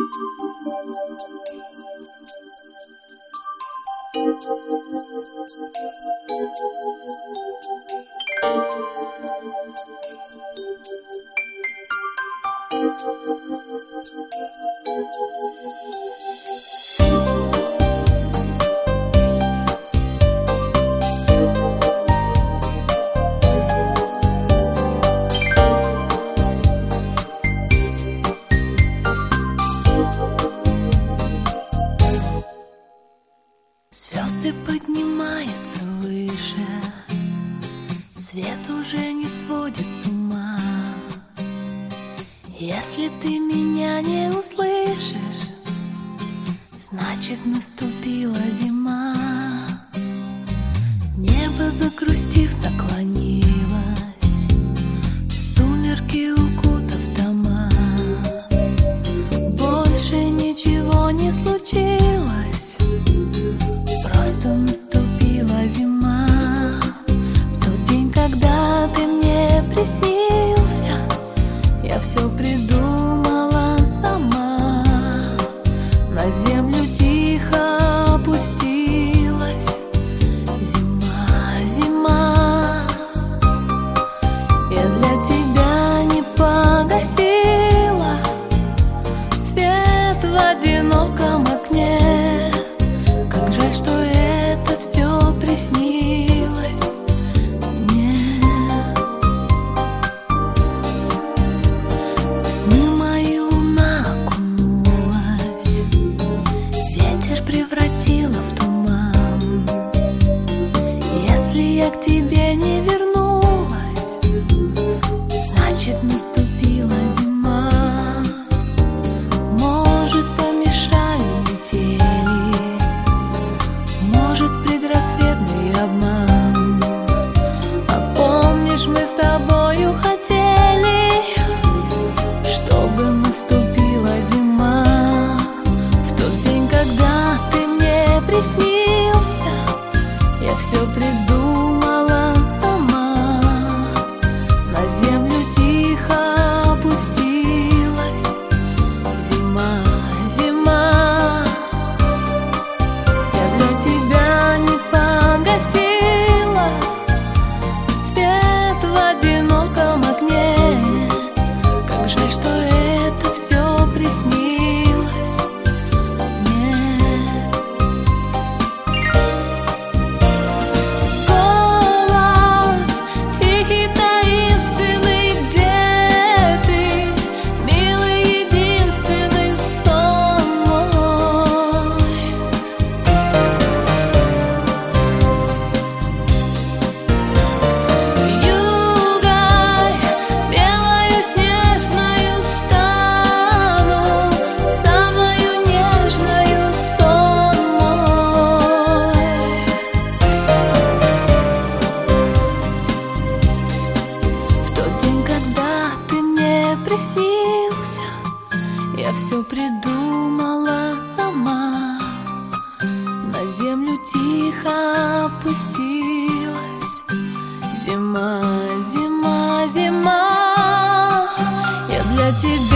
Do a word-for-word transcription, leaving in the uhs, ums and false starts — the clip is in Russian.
Звезды поднимаются выше, свет уже не сводит с ума. Если ты меня не услышишь, значит наступила зима. Небо, загрустив, наклонилось, в сумерки укутав дома. Больше ничего не случилось, просто наступила зима. В тот день, когда ты мне приснился, я все придумала сама. На землю тихо опустилась зима, зима. Я для тебя не погасила свет в одиноком окне. Как жаль, что это все приснилось мне. В сны мои луна окунулась, ветер превратила в туман. Если я к тебе не вернулась, значит наступила зима. Может, помешали метели, может, предрассветный обман. А помнишь, мы с тобою хотели, чтобы наступила зима. В тот день, когда ты мне приснился, я все придумала сама. На землю тихо опустилась зима, зима. Я для тебя не погасила свет в одиноком окне. Как жаль, что это все приснилось мне. Голос тихий, таинственный, где ты, милый, единственный сон мой. Югой белою снежною стану, самою нежною сон мой. В тот день, когда ты мне приснился, я все придумала сама. На землю тихо опустилась зима, зима, зима. Я для тебя